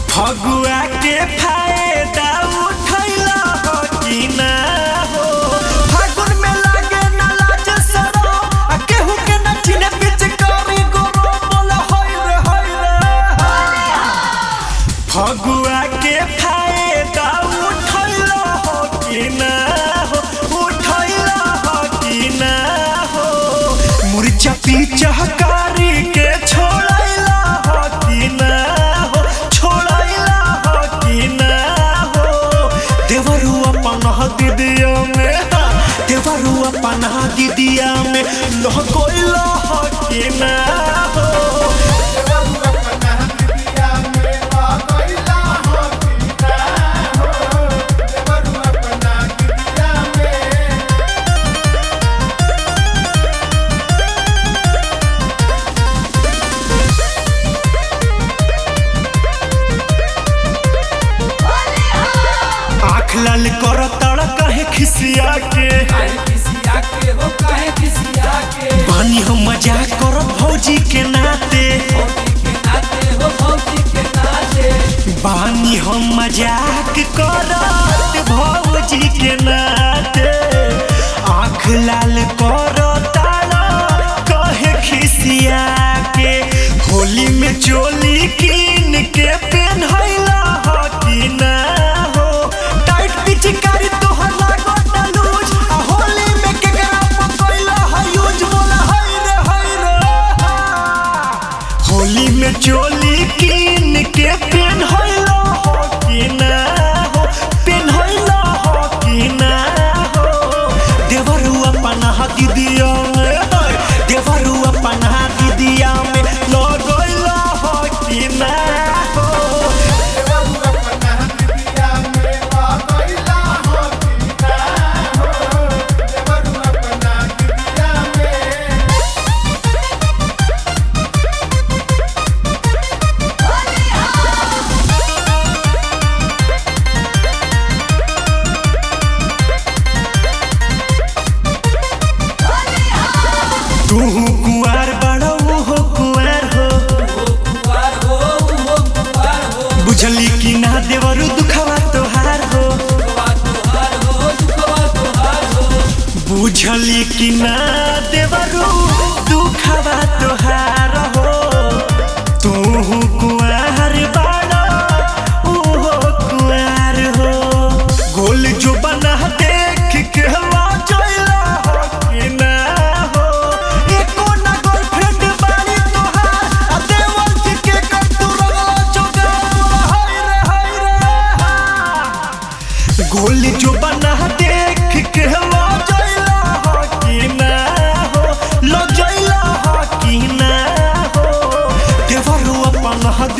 फगुआ के फायदा उठैला हो कि ना हो। फागुन में लागे ना लाज सरो आ केहू के ना चिन्हे बीच करी गोरो बोल होय रे फगुआ के फायदा उठैला हो कि ना हो। उठैला हो कि ना हो। मुरचा पीछा कारी के छोड़ैला हो कि ना हो। छोड़ैला हो कि ना हो। देवरू अपन दीदिया में देवरू अपन दीदिया में लहकोइला हो कि ना हो। आँख लाल कर तड़ कहे खिसिया के बानी हम मजाक कर भौजी के नाते। बानी हम मजाक करत भौजी के नाते। आँख लाल कर तड़ कहे खिसिया के होली में चोली कीन के पेन्हैला हो कि ना हो। टाइट पिचकारी तोहर लागत लूज आ होली में केकरा पकइला है यूज बोला है रे होली में चोली कीन के पेन्हैला हो कि ना हो। पेन्हैला हो कि ना हो। देवरू अपन दीदिया में देवरू अपन दीदिया में लगैला हो कि ना हो। तू कुआर बड़ो हो कुआर हो। बुझली कि ना देवरू दुखवा तोहार हो। बुझली कि ना देवरू दुखवा तोहार हो। तू कुआर बड़ो ओहो कुआर हो। गोल जो बना देख के लाजैला हो कि ना हो। एको ना गर्लफ्रेंड बानी तोहार आ देवर जी के कर तू रगला चौका हाय रे गोल जो बना देख के लाजैला हो कि ना हो। लाजैला हो कि ना हो। देवरू अपन